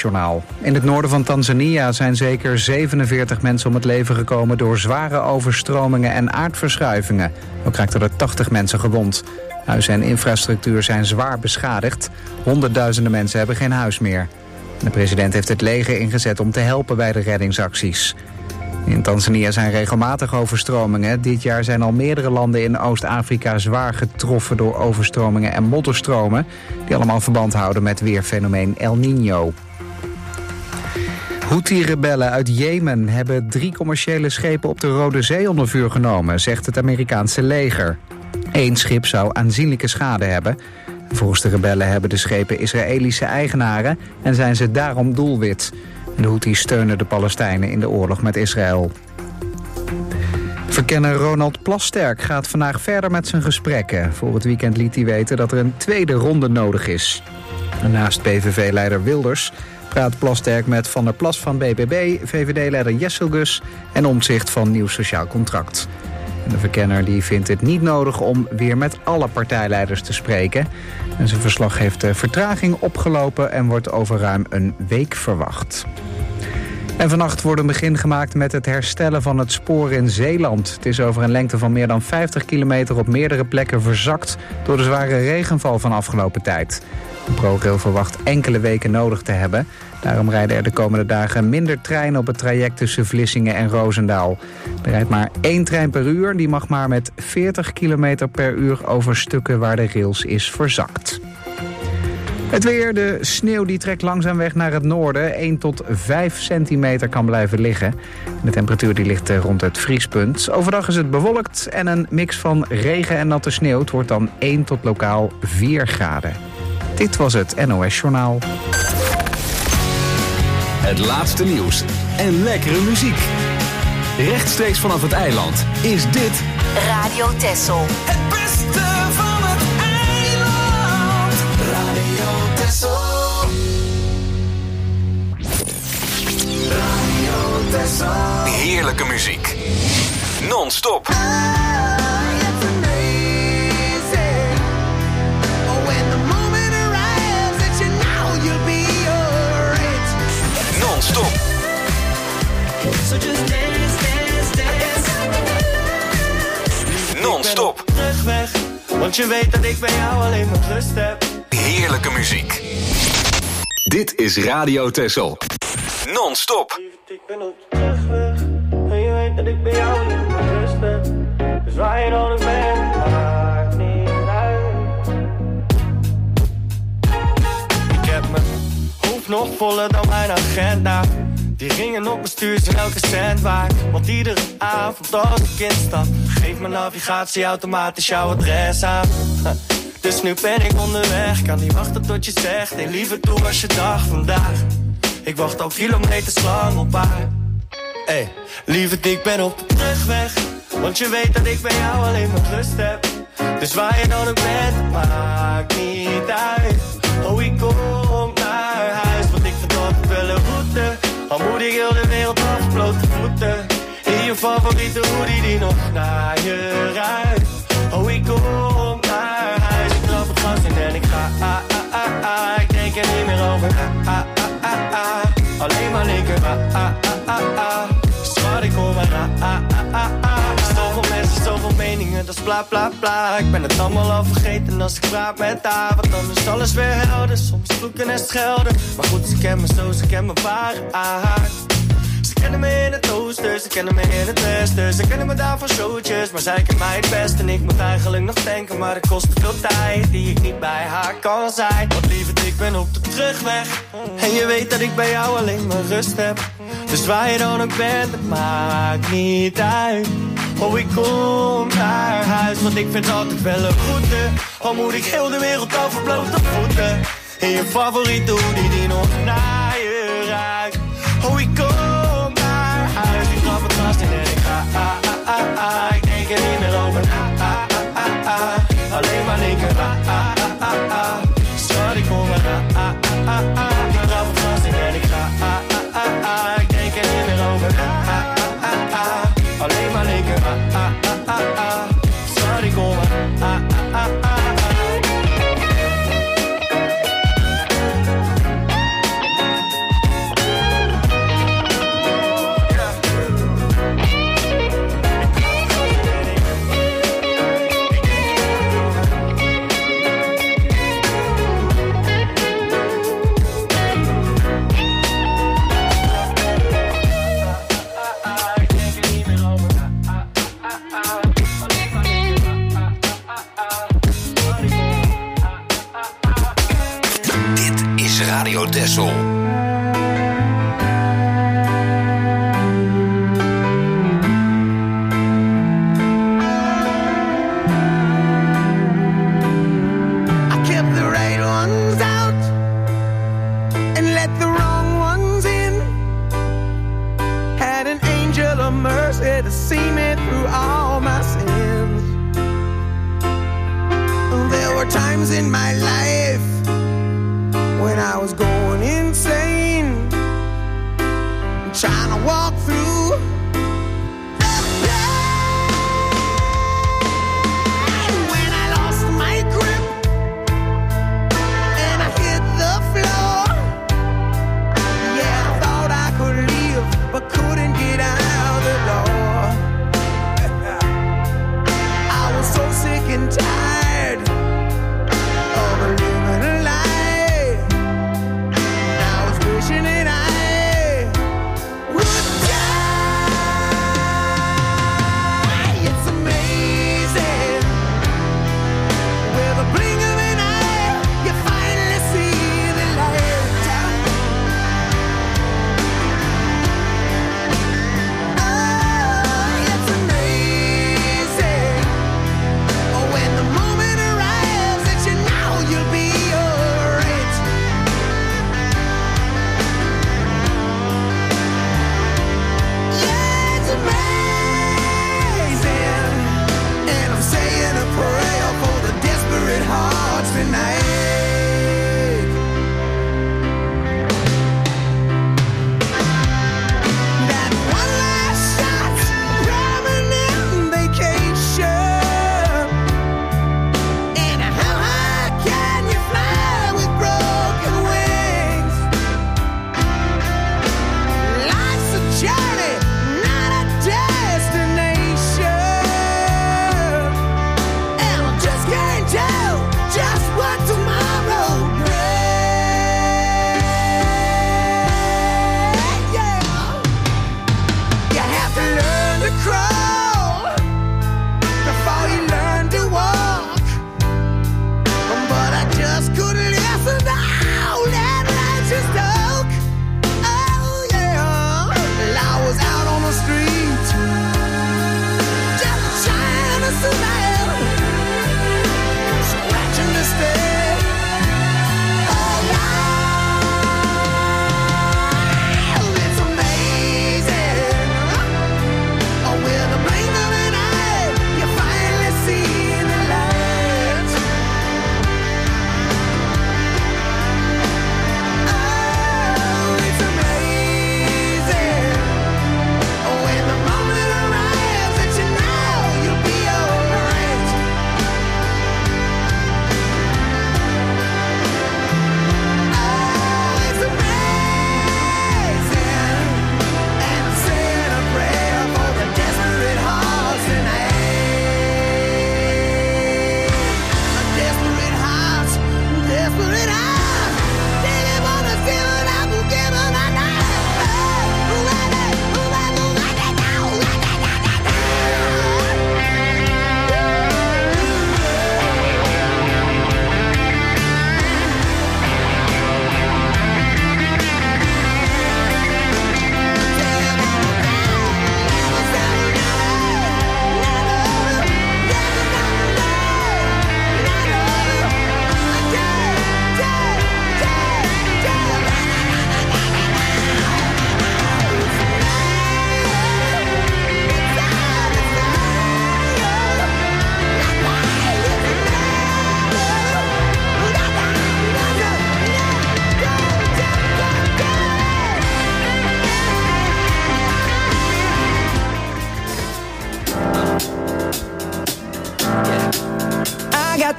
NOS-journaal. In het noorden van Tanzania zijn zeker 47 mensen om het leven gekomen door zware overstromingen en aardverschuivingen. Ook raakten er 80 mensen gewond. Huizen en infrastructuur zijn zwaar beschadigd. Honderdduizenden mensen hebben geen huis meer. De president heeft het leger ingezet om te helpen bij de reddingsacties. In Tanzania zijn regelmatig overstromingen. Dit jaar zijn al meerdere landen in Oost-Afrika zwaar getroffen door overstromingen en modderstromen, die allemaal verband houden met weerfenomeen El Niño. Houthi-rebellen uit Jemen hebben 3 commerciële schepen op de Rode Zee onder vuur genomen, zegt het Amerikaanse leger. 1 schip zou aanzienlijke schade hebben. Volgens de rebellen hebben de schepen Israëlische eigenaren en zijn ze daarom doelwit. De Houthis steunen de Palestijnen in de oorlog met Israël. Verkenner Ronald Plasterk gaat vandaag verder met zijn gesprekken. Voor het weekend liet hij weten dat er een tweede ronde nodig is. Naast PVV-leider Wilders praat Plasterk met Van der Plas van BBB, VVD-leider Jesselgus en Omtzigt van Nieuw Sociaal Contract. De verkenner die vindt het niet nodig om weer met alle partijleiders te spreken. En zijn verslag heeft vertraging opgelopen en wordt over ruim een week verwacht. En vannacht wordt een begin gemaakt met het herstellen van het spoor in Zeeland. Het is over een lengte van meer dan 50 kilometer op meerdere plekken verzakt door de zware regenval van afgelopen tijd. ProRail verwacht enkele weken nodig te hebben. Daarom rijden er de komende dagen minder treinen op het traject tussen Vlissingen en Roosendaal. Er rijdt maar 1 trein per uur. Die mag maar met 40 km per uur over stukken waar de rails is verzakt. Het weer, de sneeuw die trekt langzaam weg naar het noorden. 1 tot 5 centimeter kan blijven liggen. De temperatuur die ligt rond het vriespunt. Overdag is het bewolkt en een mix van regen en natte sneeuw. Het wordt dan 1 tot lokaal 4 graden. Dit was het NOS Journaal. Het laatste nieuws en lekkere muziek. Rechtstreeks vanaf het eiland is dit Radio Texel. Het beste van het eiland. Radio Texel. Radio Texel. heerlijke muziek. Non-stop. Non-stop. So just dance, dance, dance. Non-stop. Terugweg, want je weet dat ik bij jou alleen maar rust heb. Heerlijke muziek. Dit is Radio Texel. Non-stop. Ik ben op de terugweg, en je weet dat ik bij jou alleen maar rust heb. Dus waar je dan ook bent, maakt niet uit. Ik heb mijn hoofd nog voller dan mijn agenda. Die ringen op mijn stuur zijn elke cent waard. Want iedere avond als ik instap, geeft mijn navigatie automatisch jouw adres aan. Dus nu ben ik onderweg, kan niet wachten tot je zegt: hey lieve, doe was je dag vandaag. Ik wacht al kilometers lang op haar. Hey, lieve, ik ben op de terugweg, want je weet dat ik bij jou alleen maar rust heb. Dus waar je dan ook bent, maakt niet uit. Oh, ik kom naar huis, want ik vind dat wel een route. Al moet ik heel de wereld af, blote voeten. In je favoriete hoodie die nog naar je ruikt. Oh, ik kom naar huis, ik trap het gas in en ik ga. Ik denk er niet meer over. Alleen maar linker. Zwart, ik hoor maar. Zoveel mensen, zoveel meningen, dat is bla bla bla. Ik ben het allemaal al vergeten als ik praat met haar. Want dan is alles weer helder, soms vloeken en schelden. Maar goed, ze kennen me zo, ze kennen me waar. Ze kennen me in het oosten, ze kennen me in het westen. Ze kennen me daar van showtjes, maar zij kent mij het best. En ik moet eigenlijk nog denken, maar het kost te veel tijd die ik niet bij haar kan zijn. Want lieverd, ik ben op de terugweg, en je weet dat ik bij jou alleen maar rust heb. Dus waar je dan ook bent, het maakt niet uit. Oh, ik kom naar huis, want ik vind altijd wel een route. Al moet ik heel de wereld over blote voeten. In je favoriete hoodie die nog naar je ruikt. Oh, ik kom naar huis, ik trap het vast in en ik ga. Ik denk er niet meer over. Alleen maar linker. Schat, ik kom er. Ik trap het vast in en ik ga. Ik denk er niet meer over. Alleen maar linker. Schat, ik kom er.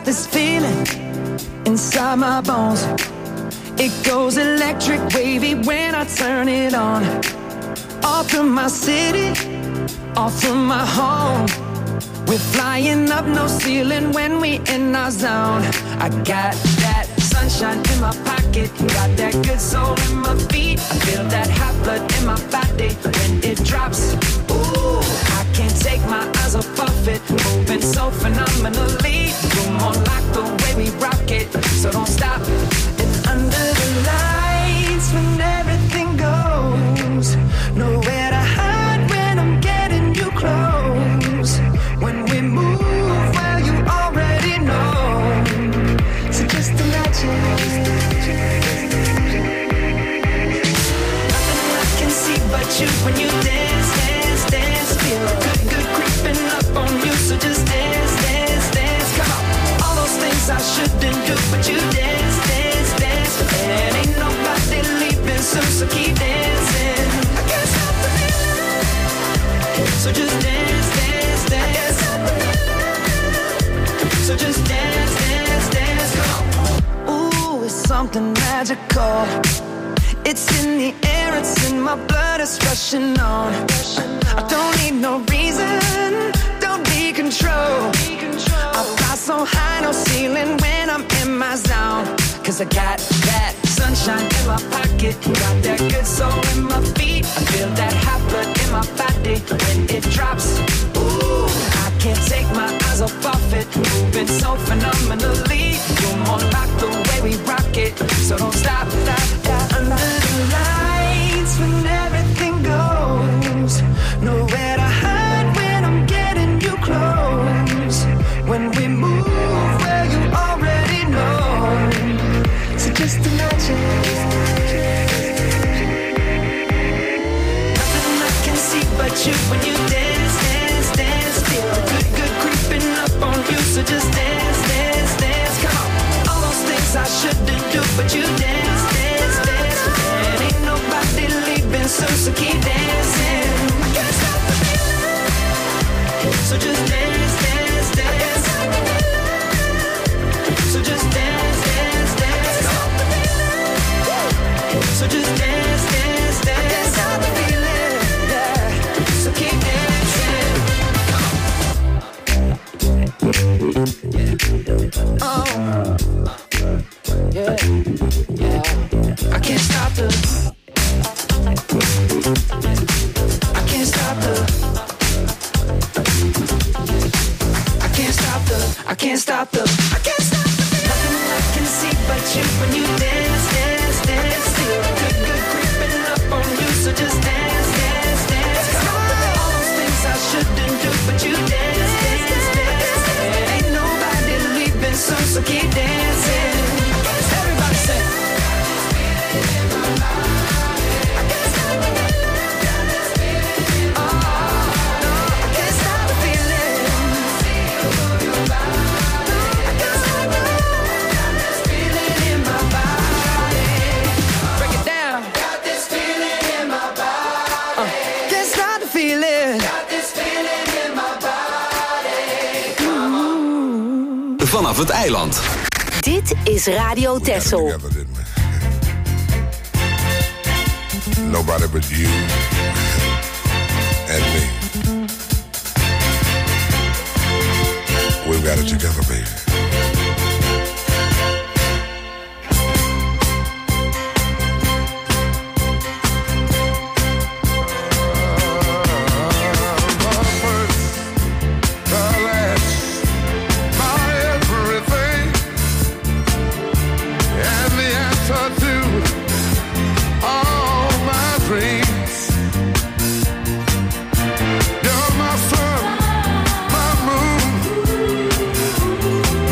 this feeling inside my bones. It goes electric wavy when I turn it on. All through my city, all through my home. We're flying up, no ceiling when we in our zone. I got that sunshine in my pocket, got that good soul in my feet. I feel that hot blood in my body when it drops. Ooh, I can't take my eyes off of it, moving so phenomenally. You're more like the way we rock it, so don't stop. And under the lights when everything goes, nowhere to hide when I'm getting you close. When we move, well, you already know. So just imagine. Nothing I can see but you when you dance, dance, dance. Feel good, good creeping up on you. So just dance, dance, dance. Come on. All those things I shouldn't do, but you dance, dance, dance. And ain't nobody leaving soon, so keep dancing. I can't stop the feeling. So just dance, dance, dance. So just dance, dance, dance. Come on. Ooh, it's something magical. It's in the air, it's in my blood, it's rushing on. I don't need no reason, don't need control. I fly so high, no ceiling when I'm in my zone. Cause I got that sunshine in my pocket, got that good soul in my feet. I feel that hot blood in my body when it drops. Ooh, I can't take my eyes off of it, moving so phenomenally. You're more like the way we rock it, so don't stop, stop, stop. Under the lights when everything goes, nowhere to hide when I'm getting you close. When we move, well, you already know. So just imagine. Nothing I can see but you when you dance, dance, dance. Feel good, good creeping up on you. So just dance, dance, dance. Come on. All those things I shouldn't do, but you dance, dance, dance. And ain't nobody leaving soon, so keep dancing. I can't stop the feeling. So just dance, dance, dance. So just dance, dance, dance. So just dance, dance, dance. I can't stop the feeling, yeah. So keep dancing. Oh, yeah, yeah. I can't stop the. I can't stop the. I can't stop the. I can't stop the. I can't stop the. Nothing I can see but you when you dance, dance, dance. Feel good, good creeping up on you. So just dance, dance, dance. Come on. All those things I shouldn't do, but you dance, dance, dance. And ain't nobody leaving soon, so keep dancing. Everybody say. I can't stop the feeling. Oh, no, I can't stop the feeling. I can't stop the feeling in my body. Break it down. Got this feeling in my body. Can't stop the feeling. Got this feeling in my body. Vanaf het eiland. Dit is Radio Texel. Nobody but you and me. We've got it together, baby. You're my sun, my moon.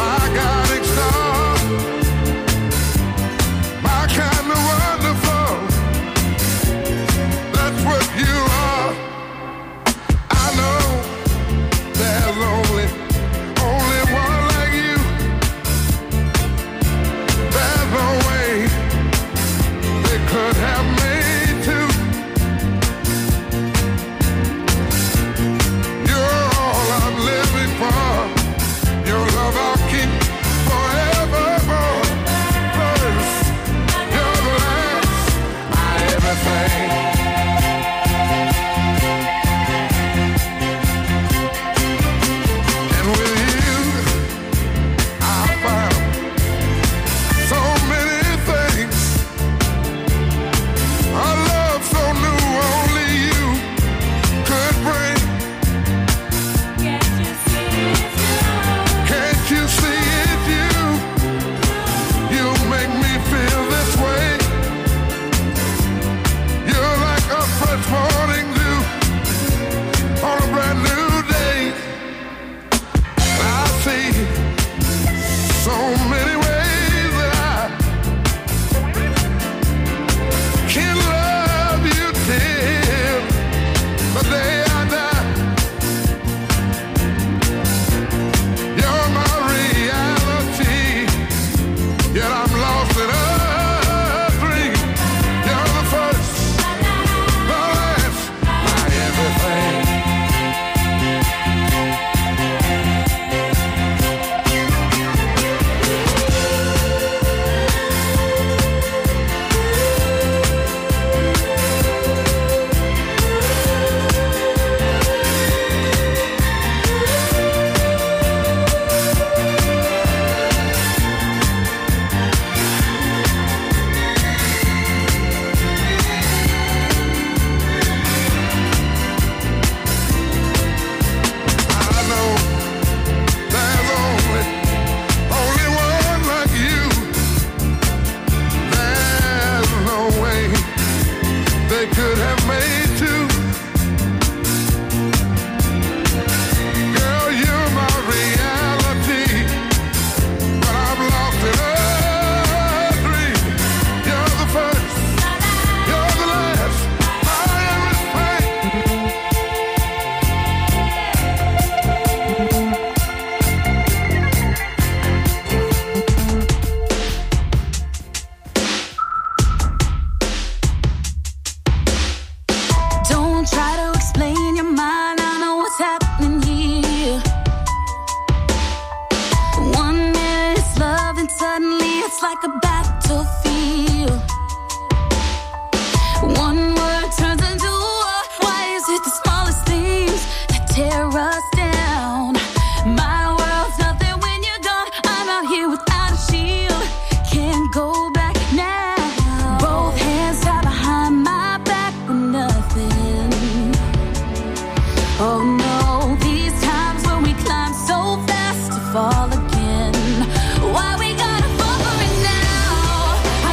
Fall again. Why we gotta fall for it now?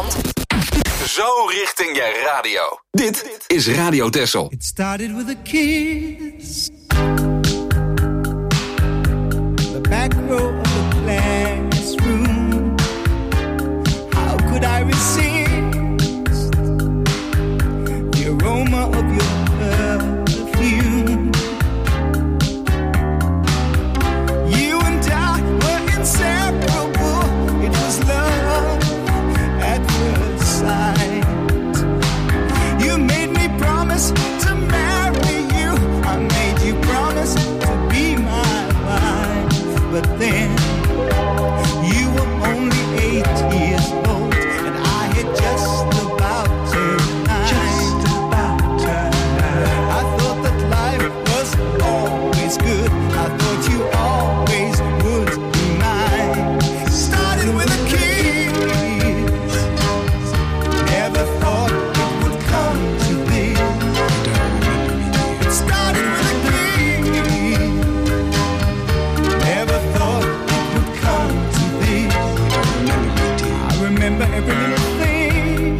Nederland. Zo richting je radio. Dit is Radio Texel. It started with a kiss. The back row of the classroom. How could I resist the aroma of your perfume? You and I were inseparable. It was love at first sight. You made me promise to marry you. I made you promise to be my wife. But then you were only 8 years old, and I had just about turned 9. I thought that life was always good. I thought you always would be mine. Started with a kiss. Never thought it would come to this. It started with a kiss. Never thought it would come to this. I remember every little thing,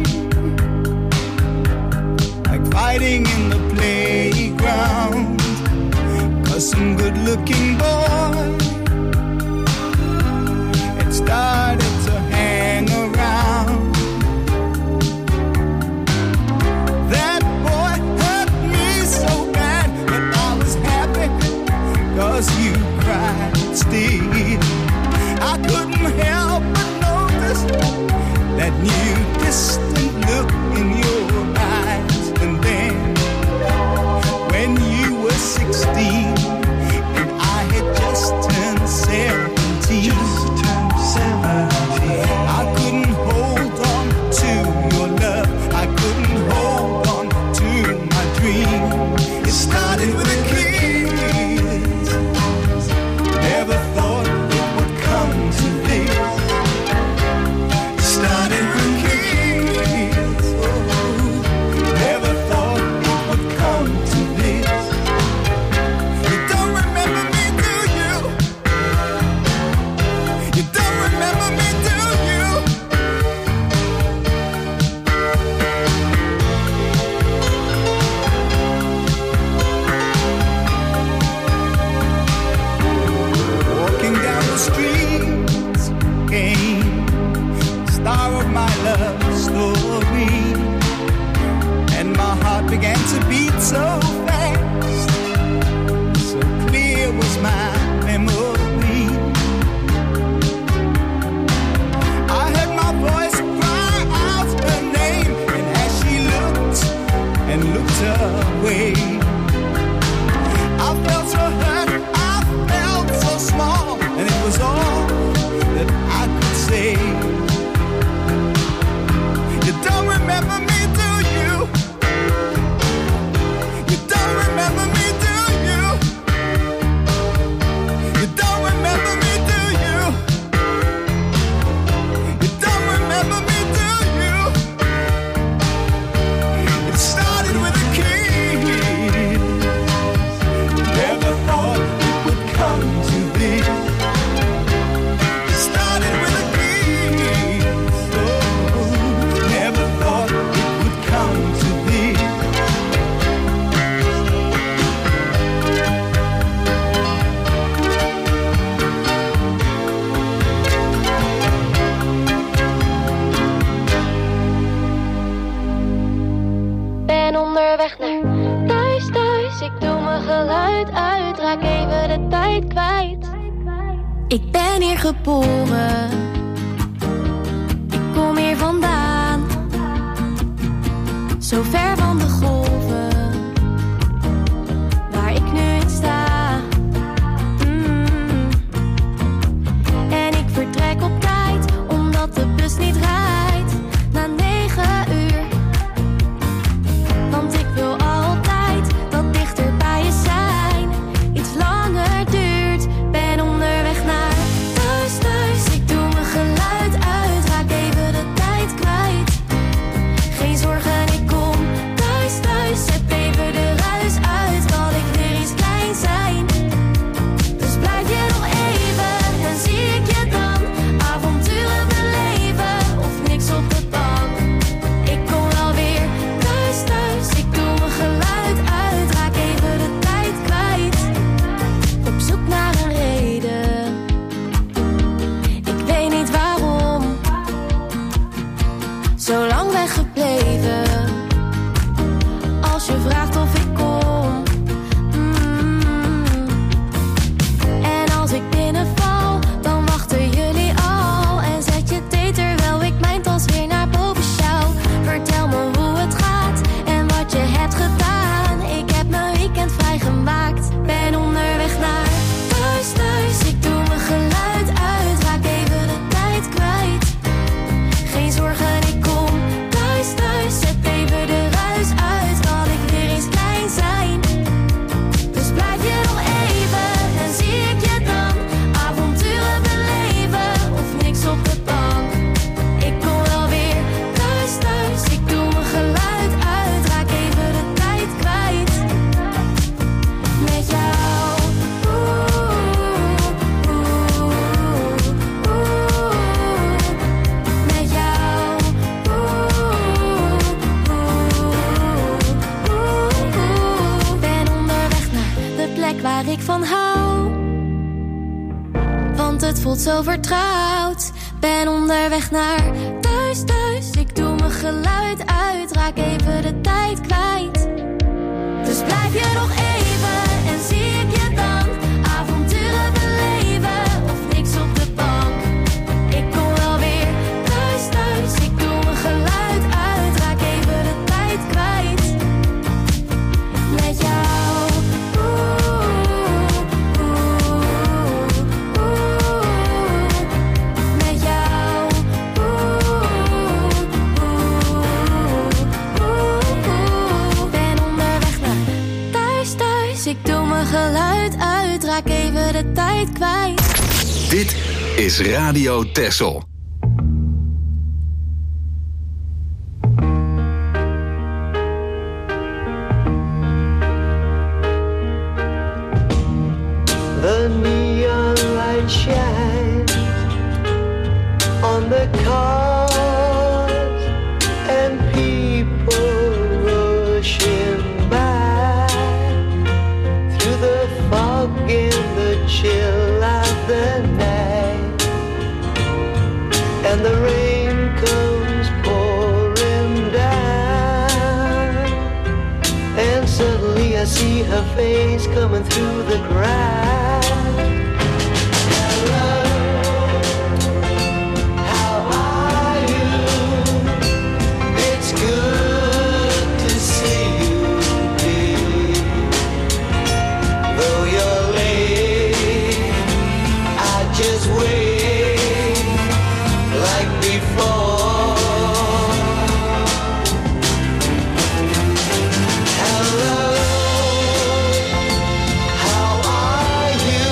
like fighting in the playground, 'cause some good-looking boy had started to hang around. That boy hurt me so bad, but I was happy 'cause you cried still. I couldn't help but notice that new distant look in your eyes. And then when you were 16 and I had just turned 17, I couldn't hold on to your love. I couldn't hold on to my dream. It started with a kiss. Never thought it would come to this. Started with a kiss. Oh, never thought it would come to this. You don't remember me, do you? You don't remember me, do you? Walking down the streets came the star of my love story, and my heart began to beat so fast. So clear was my memory. I heard my voice cry out her name, and as she looked and looked away, I felt so hurt, I felt so small, and it was all that I could say. You don't remember me, do you? You don't remember me, do you? You don't remember me, do you? You don't remember me, do you? It started with a kiss. Never thought it would come to this. It started with a kiss. Oh, never thought it would come to this. Ben onderweg naar thuis, thuis. Ik doe mijn geluid uit, raak even de tijd kwijt. Ik ben hier geboren, ik kom hier vandaan. Zo ver van de golven, waar ik nu in sta. En ik vertrek op tijd, omdat de bus niet rijdt. Na 9 uur. Want ik wil altijd dat dichter bij je zijn iets langer duurt. Ben onderweg naar thuis, thuis. Ik doe mijn geluid uit, raak even de tijd kwijt. Geen zorgen, ik kom thuis, thuis. als je vraagt of ik kom. En als ik binnenval, dan wachten jullie al. En zet je thee terwijl ik mijn tas weer naar boven sjouw. Vertel me hoe het gaat en wat je hebt gedaan. Ik heb mijn weekend vrijgemaakt, ben onderweg naar thuis, thuis. Ik doe mijn geluid uit, raak even de tijd kwijt. Geen zorgen, ik kom thuis, thuis. Zet even de ruis uit, kan ik weer eens klein zijn. Dus blijf je nog even en zie ik je dan. Avonturen beleven of niks op de bank. Ik kom wel weer thuis, thuis. Ik doe mijn geluid uit, raak even de tijd kwijt. Met jou. Met jou. Ben onderweg naar de plek waar ik van hou. Want het voelt zo vertrouwd. Ben onderweg naar thuis, thuis. Ik doe mijn geluid uit, raak even de tijd kwijt. Dus blijf je nog even en zie ik je dan. Avonturen beleven of niks op de bank. Ik kom wel weer thuis, thuis. Ik doe mijn geluid uit, raak even de tijd kwijt. Met jou. Met jou. Ben onderweg naar thuis, thuis. Ik doe mijn geluid uit, raak even de tijd kwijt. Dit is Radio Texel. The neon light shines on the cars and people rushing by through the fog and the chill of the night, and the rain comes pouring down, and suddenly I see her face coming through the crowd. How are you?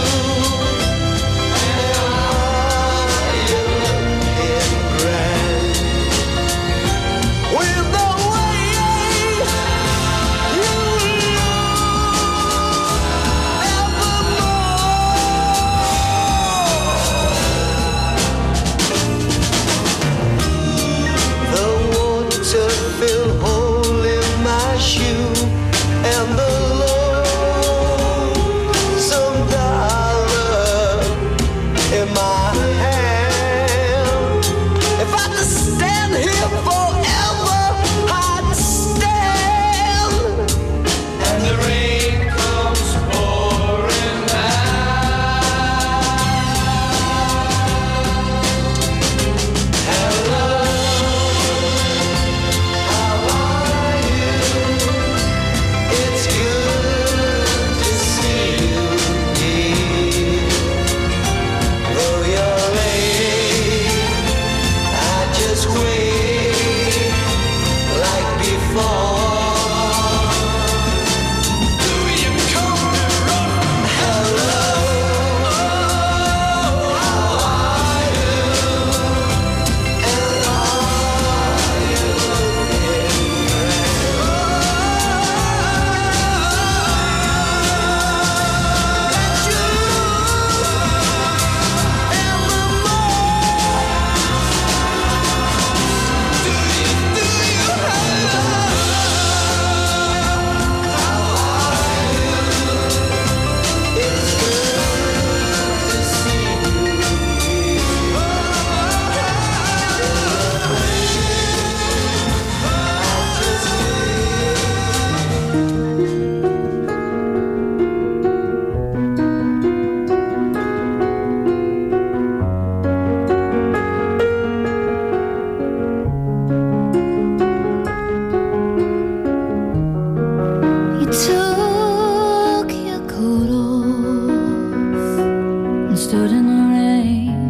took your coat off and stood in the rain.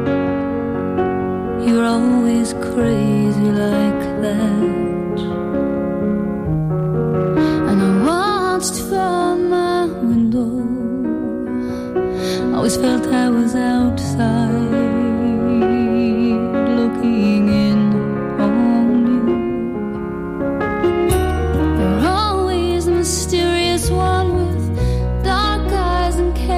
You're always crazy like that. And I watched from my window, always felt I was outside looking in on you. You're always the mysterious one with dark eyes and care.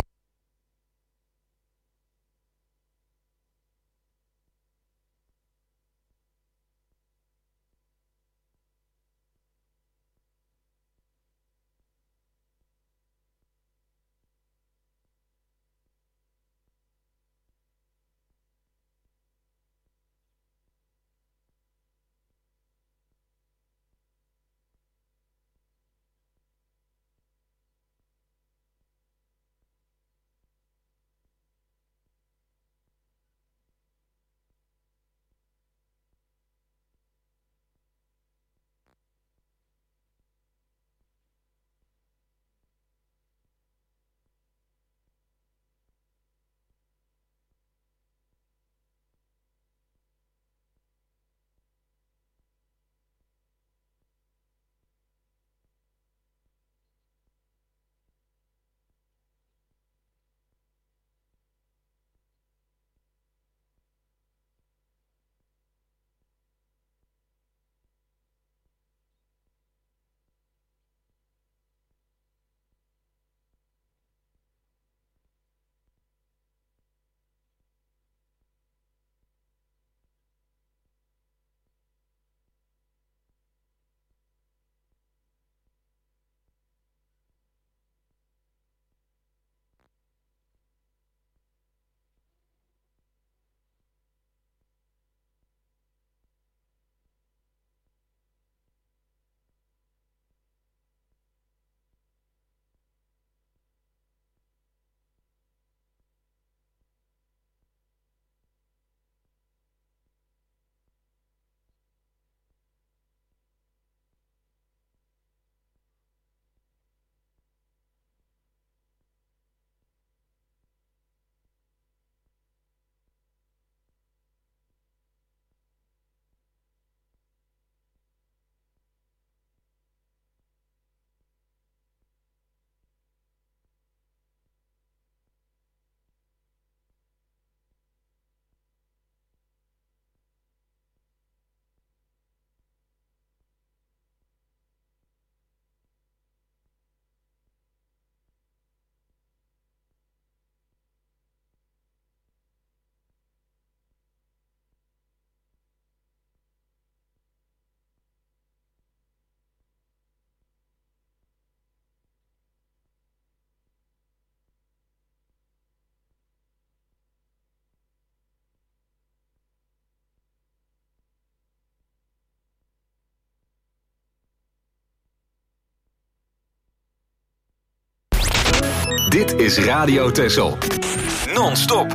Dit is Radio Texel. Non-stop.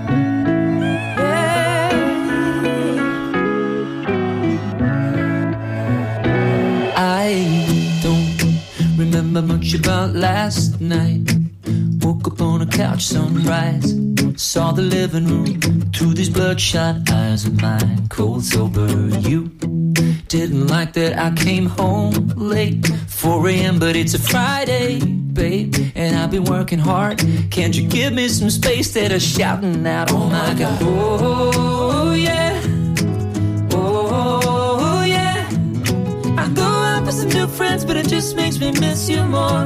I don't remember much about last night. Woke up on a couch, sunrise. Saw the living room through these bloodshot eyes of mine. Cold sober, you didn't like that I came home late, 4 a.m. but it's a Friday, babe, and I've been working hard. Can't you give me some space? That are shouting out, oh my God, oh yeah, oh yeah. I go out with some new friends, but it just makes me miss you more.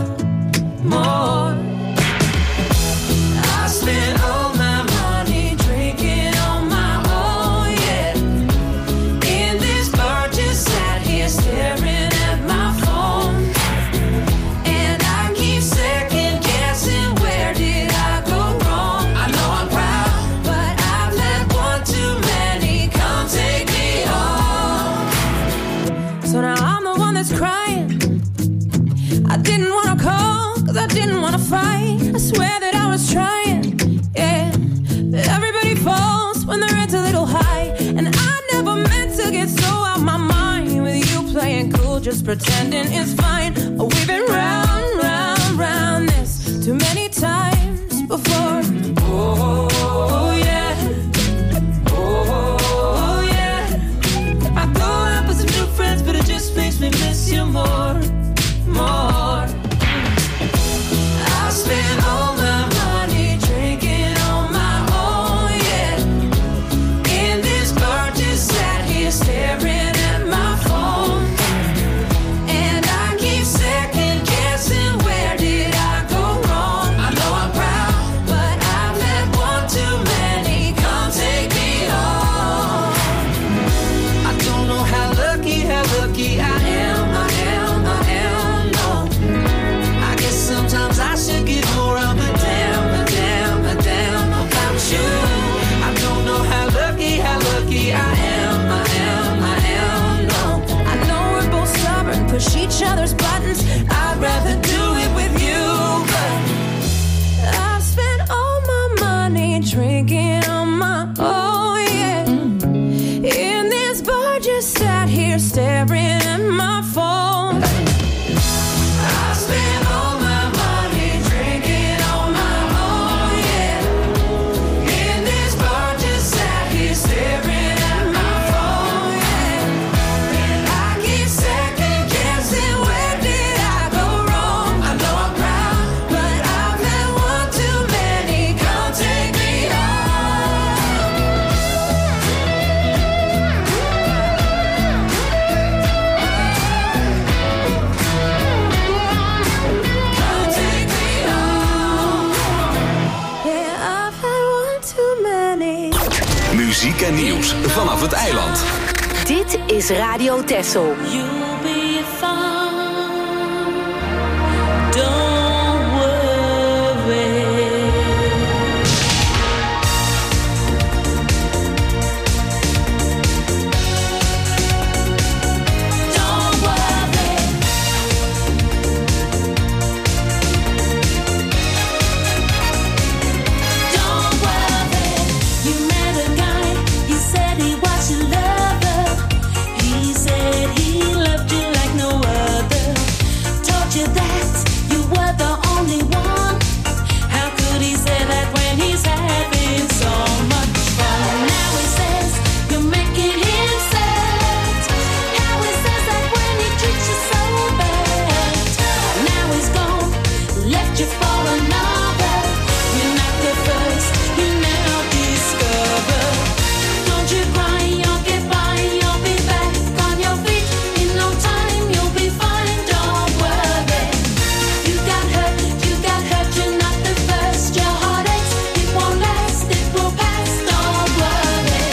I spent all my money drinking on my own, yeah. In this bar, just sat here staring at my phone, and I keep second guessing, where did I go wrong? I know I'm proud, but I've had one too many. Come take me home. So now I'm the one that's crying. I didn't wanna call, 'cause I didn't wanna fight. I swear that I was trying, yeah. But everybody falls when their head's a little high, and I never meant to get so out my mind with you playing cool, just pretending it's fine. We've been right. en nieuws vanaf het eiland. Dit is Radio Texel. You'll be fine. Don't worry. Don't worry. Don't worry. You met a guy, he said he was your lover. He said he loved you like no other. Told you that you were the only one. How could he say that when he's having so much fun? Now he says you're making him sad. How he says that when he treats you so bad. Now he's gone, left you for another. You're not the first, you now discover. Don't you cry, you'll get by, you'll be back on your feet. In no time, you'll be fine, don't worry. You got hurt, you're not the first. Your heart aches, it won't last, it will pass, don't worry.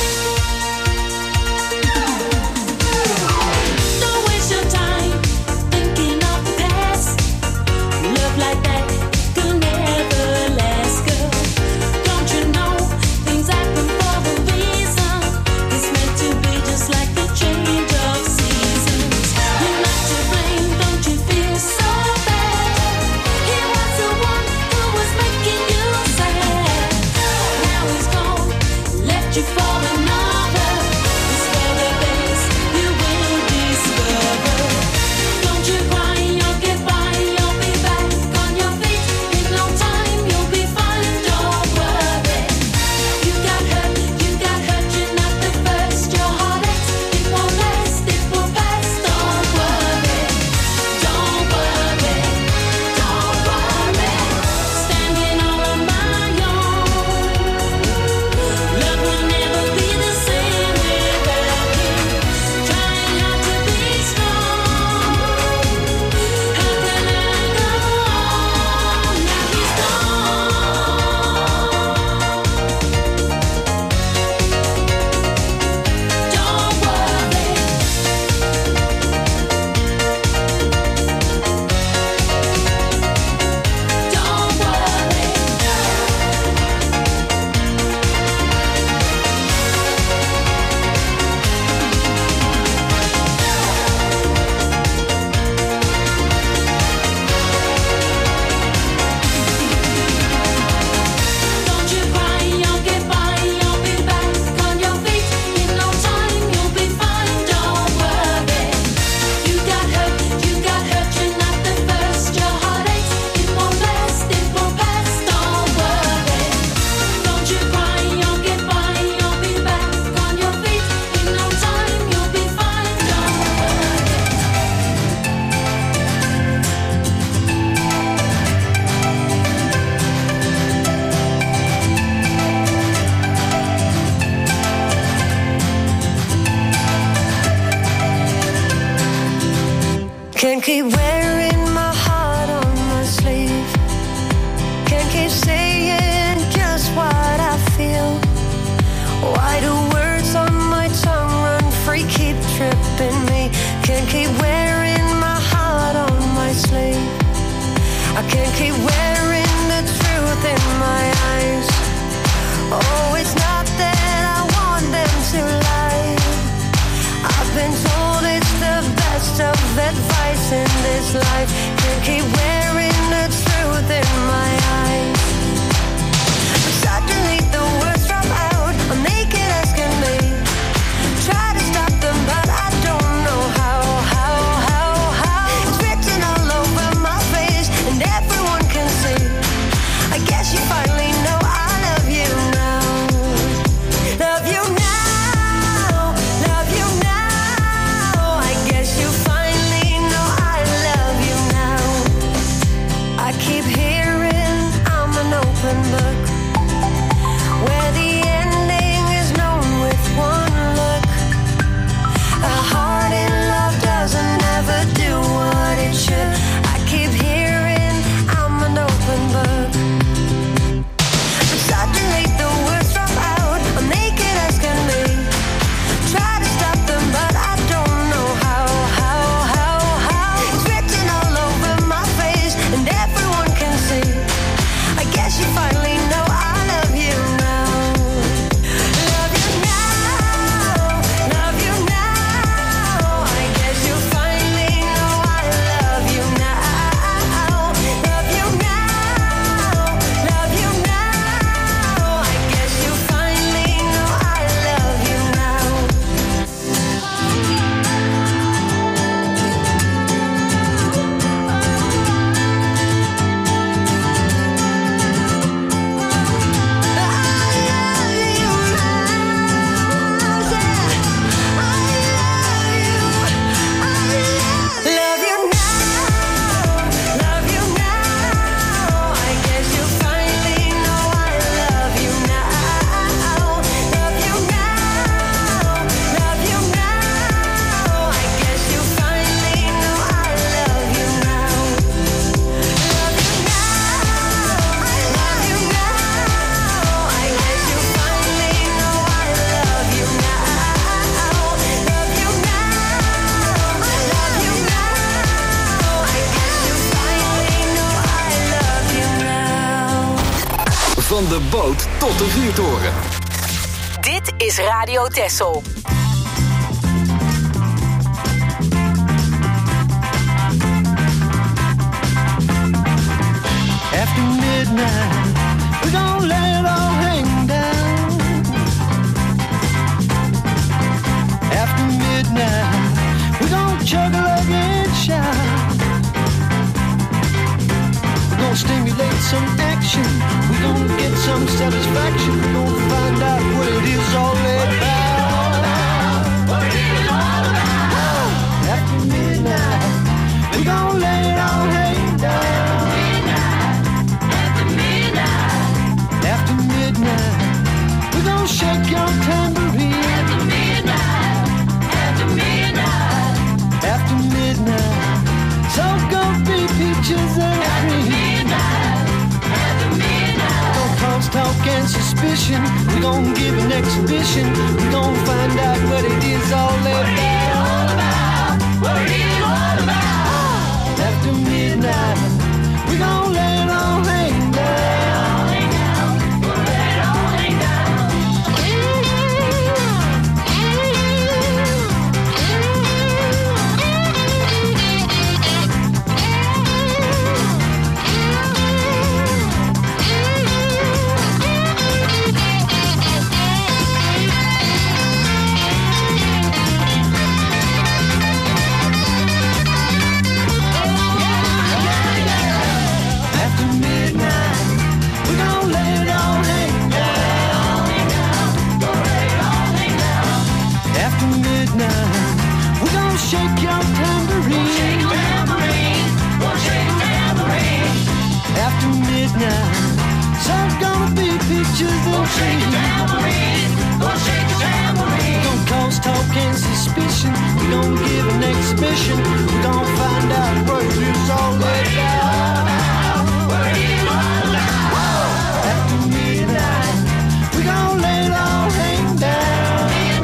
Don't waste your time thinking of the past. Love like that could never last, girl. Don't you know things happen for a reason? It's meant to be just like the change of seasons. You're not to blame, don't you feel so bad? He was the one who was making you sad. Now he's gone, left you for another. It's for the best, you will discover. Don't you cry, you'll get by, you'll be back on your feet. In no time, you'll be fine, don't worry. You got hurt, you're not the first. Your heart aches, it won't last, it will pass, don't worry. Don't worry, don't worry. Standing all on my own. Love will never be the same without you. Trying hard to be strong. How can I go on? Now he's gone. Don't worry. Don't worry. Don't you cry, you'll get by, you'll be back on your feet. In no time, you'll be fine, don't worry. You got hurt, you're not the first. Your heart aches, it won't last, it won't pass, don't worry. Don't you cry, you'll get by, you'll be back on your feet. In no time, you'll be fine, don't worry. Can't keep wearing my heart on my sleeve. Can't keep saying just what I feel. Why do words on my tongue run free, keep tripping me? Can't keep wearing my heart on my sleeve. I can't keep wearing the truth in my eyes. Oh, it's not that I want them to lie. I've been told it's the best of advice in this life. Can't keep wearing the truth in my eyes. But suddenly the words drop out. I'm naked as can be. Try to stop them, but I don't know how. It's written all over my face, and everyone can see. I guess you finally know I love you now. Love you now. Love you now. I guess you finally know I love you now. I keep hearing Van de boot tot de vuurtoren. Dit is Radio Texel. After midnight, we're gonna let it all hang down. After midnight, we're gonna chug a lug and shout. We're gonna stimulate some action. We're gonna get some satisfaction. We're gonna find out what it is all about. What it is all about. After midnight, we're gonna let it all hang down. After midnight, we're gonna shake your tambourine. After midnight, after midnight, after midnight, so gonna be peaches and cream. After midnight, gonna cause talk and suspicion. We're gonna give an exhibition. We're gonna find out what it is all about. What it is all about. After midnight, we're gonna let it all hang down. Shake your tambourine. Shake your tambourine. Won't shake your tambourine. After midnight, so's gonna be peaches and cream. Shake your tambourine. Won't shake your tambourine. Gonna cause talk and suspicion. We gonna give an exhibition. We gonna find out what it is all about. What it is all about. After midnight, we gonna let it all hang down.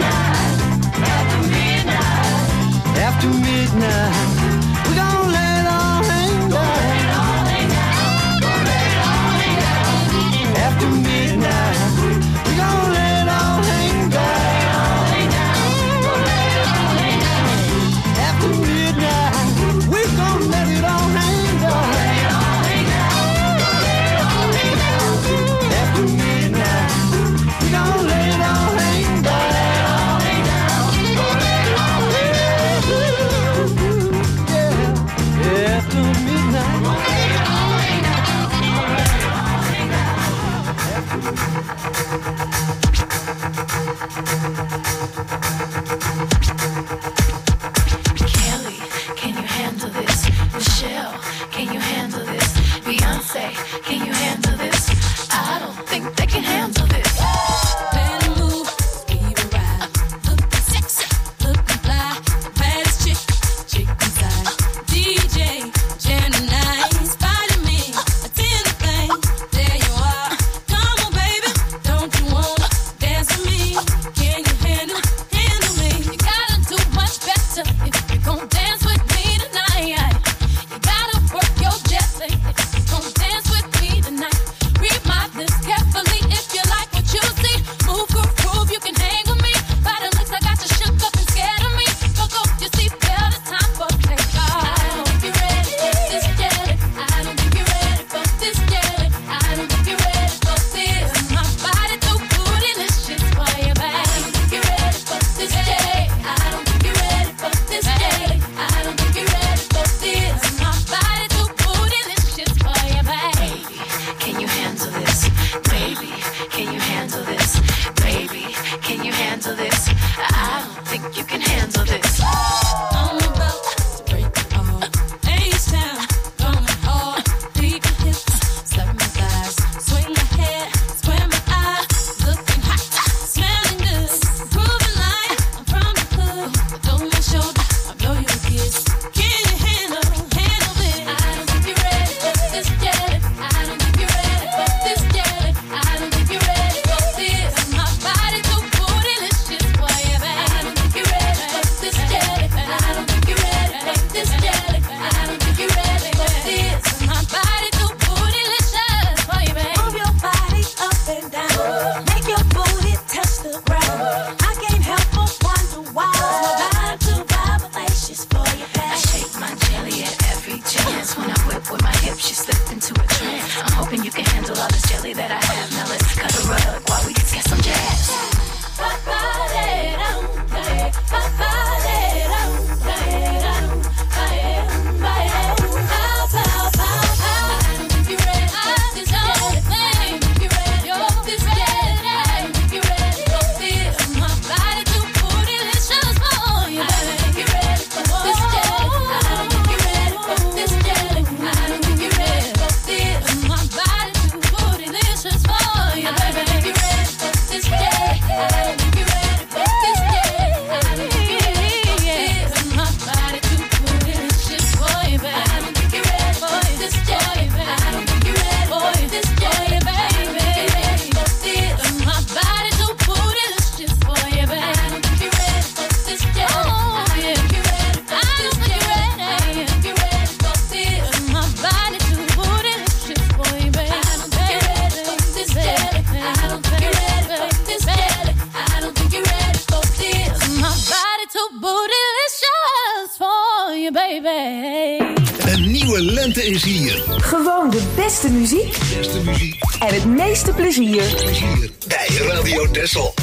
After midnight, we're gonna let it all hang down. After midnight, we're gonna let it all hang down. After midnight, we're gonna let it all hang down. After midnight, we're gonna let it all hang down. After midnight, Kelly, can you handle this? Michelle, can you handle this? Beyonce, can you handle this? I don't think they can handle this. Better move, give a ride. Looking sexy, looking fly. Baddest chick inside. DJ, Gemini, inspiring me. Attend the thing, there you are. Come on, baby, don't you wanna dance with me? Can you handle me? You gotta do much better if you're gonna dance with me tonight. You gotta work your jet, body that I have. Now let's cut a rug while we get some jazz. Een nieuwe lente is hier. Gewoon de beste muziek. En het meeste plezier. Bij Radio Texel.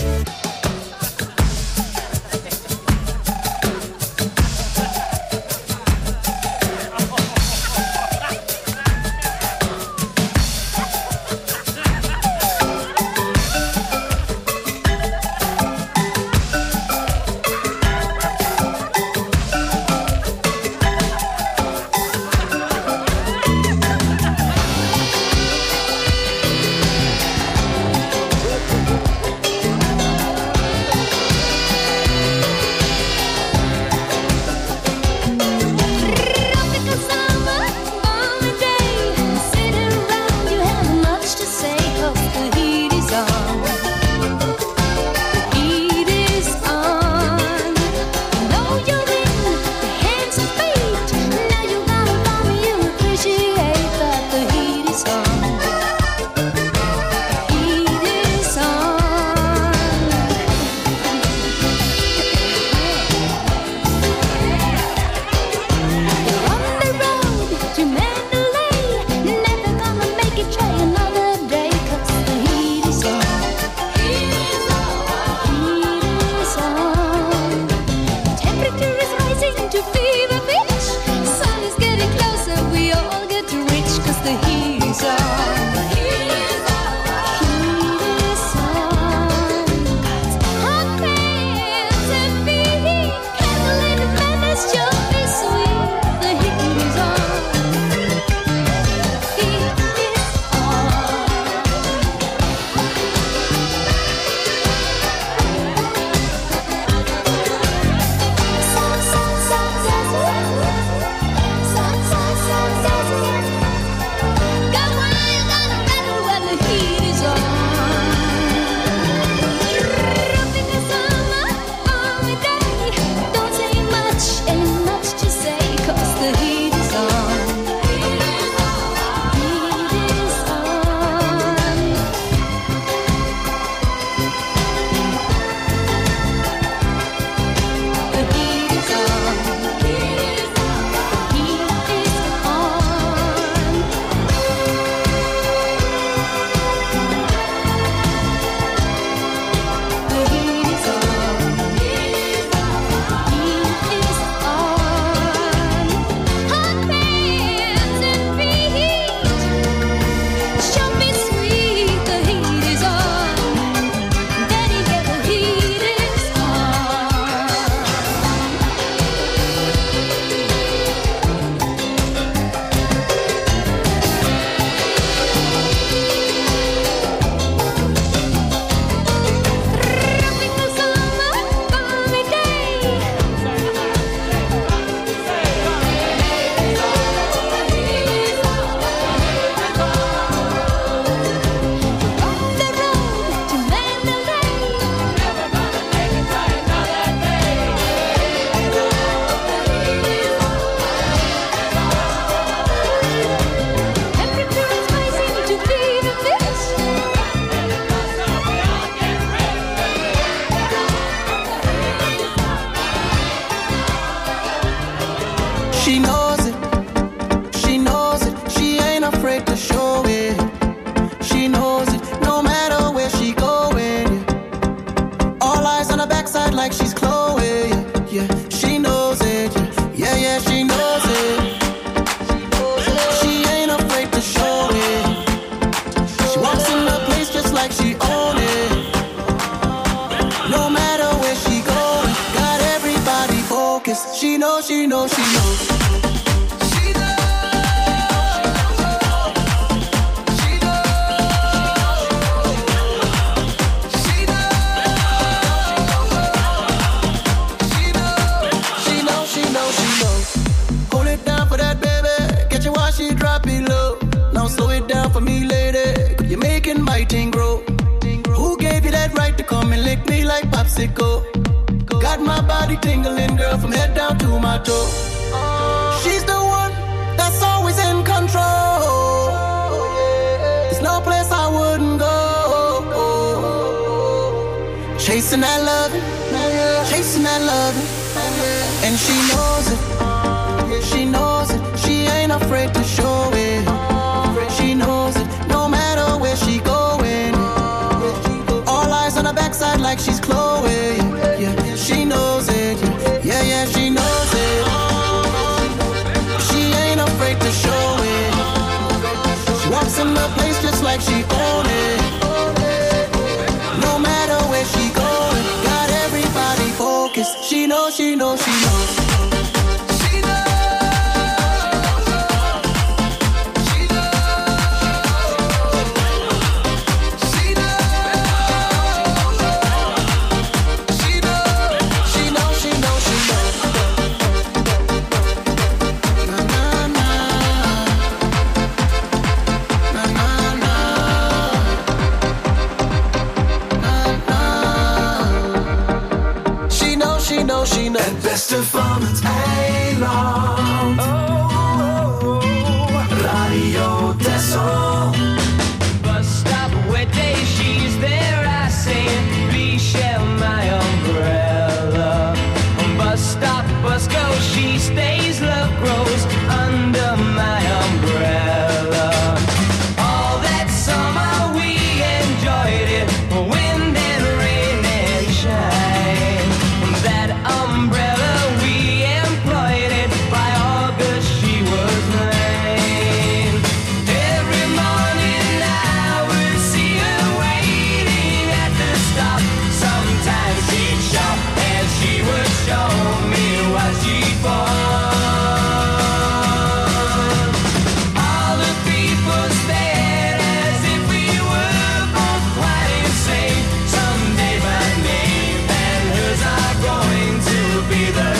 She knows it, she ain't afraid to show it. She knows drop it low. Now slow it down for me, lady. You're making my thing grow. Who gave you that right to come and lick me like popsicle? Got my body tingling, girl, from head down to my toe. She's the one that's always in control. There's no place I wouldn't go. Chasing that loving, chasing that loving. And she knows it, she knows it. She ain't afraid to show it. She knows it, no matter where she going. All eyes on her backside like she's Chloe. Yeah, she knows it. Yeah, yeah, she knows it. She ain't afraid to show it. She walks in the place just like she own it. No matter where she going, got everybody focused. She knows, she knows, she knows. Het beste van het eiland. Radio Texel. Bus stop where day she's there, I say, please share my umbrella. Bus stop, bus go, she stays, love grows under my umbrella. All that summer we enjoyed it, wind and rain and shine. That umbrella we employed it, by August she was mine. Every morning I would see her waiting at the stop. Sometimes she'd shop and she would show me what she'd bought. All the people stared as if we were both quite insane. Someday my name and hers are going to be the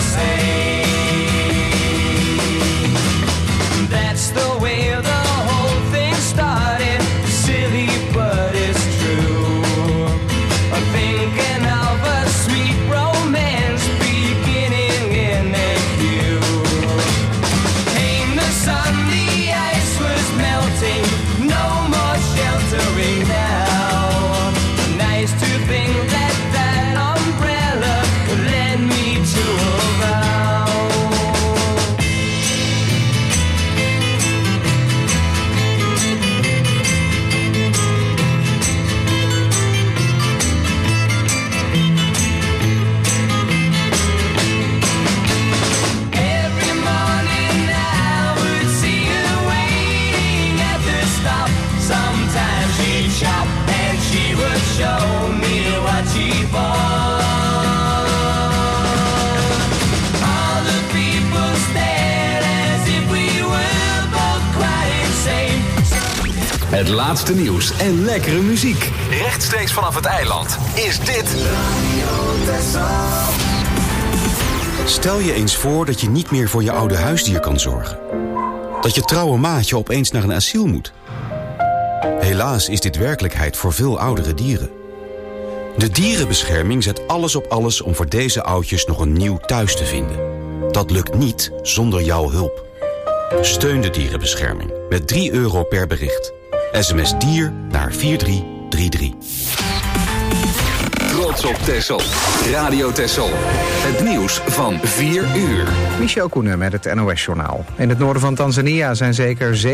same. That's the way the whole thing started. Silly, but it's true. I'm thinking of a sweet romance beginning in a queue. Came the sun, the ice was melting. No more sheltering now. Nice to think that that umbrella led me to a vow. Every morning I would see her waiting at the stop. Sometimes she'd shop and she would show me what she bought. All the people stared as if we were both quite insane. Het laatste nieuws en lekkere muziek. Rechtstreeks vanaf het eiland is dit Stel je eens voor dat je niet meer voor je oude huisdier kan zorgen. Dat je trouwe maatje opeens naar een asiel moet. Helaas is dit werkelijkheid voor veel oudere dieren. De dierenbescherming zet alles op alles om voor deze oudjes nog een nieuw thuis te vinden. Dat lukt niet zonder jouw hulp. Steun de dierenbescherming met €3 per bericht. SMS dier naar 4333. Trots op Texel. Radio Texel. Het nieuws van 4 uur. Michel Koenen met het NOS-journaal. In het noorden van Tanzania zijn zeker